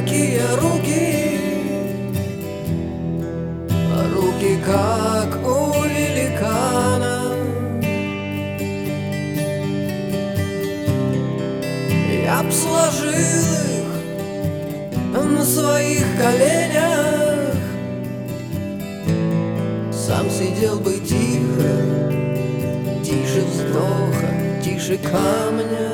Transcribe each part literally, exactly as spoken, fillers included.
такие руки, руки, как у великана. Я б сложил их на своих коленях, сам сидел бы тихо, тише вздоха, тише камня.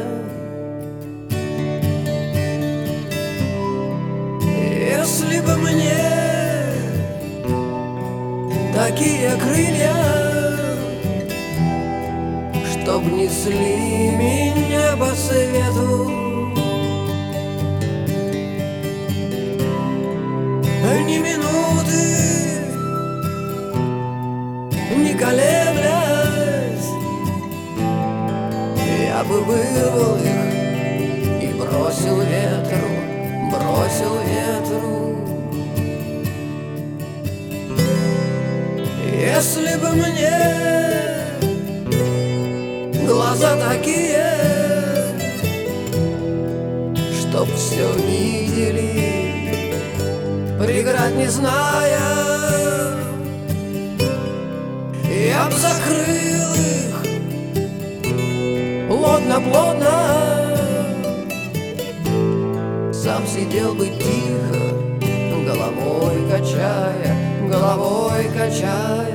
Если бы мне такие крылья, чтоб несли меня по свету, ни минуты не колеблясь, я бы вырвал их и бросил ветру, бросил ветру. Если бы мне глаза такие, чтоб все видели, преград не зная, я б закрыл их плотно-плотно, сам сидел бы тихо, головой качая, головой качая.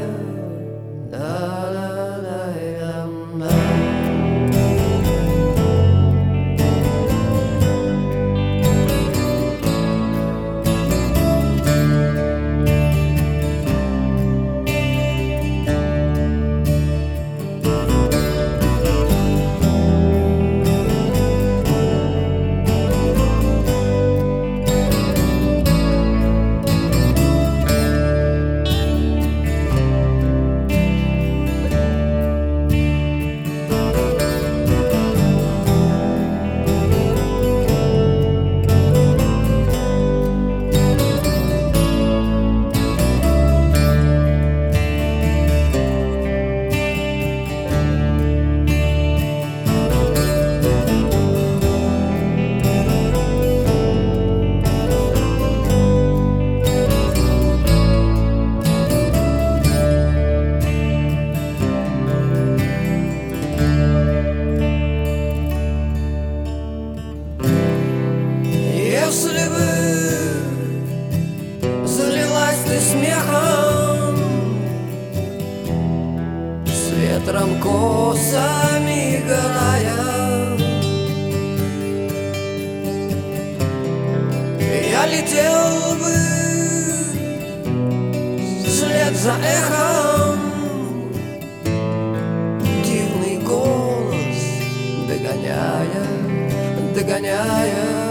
Если бы залилась ты смехом, с ветром косами играя, я летел бы вслед за эхом, дивный голос догоняя, догоняя.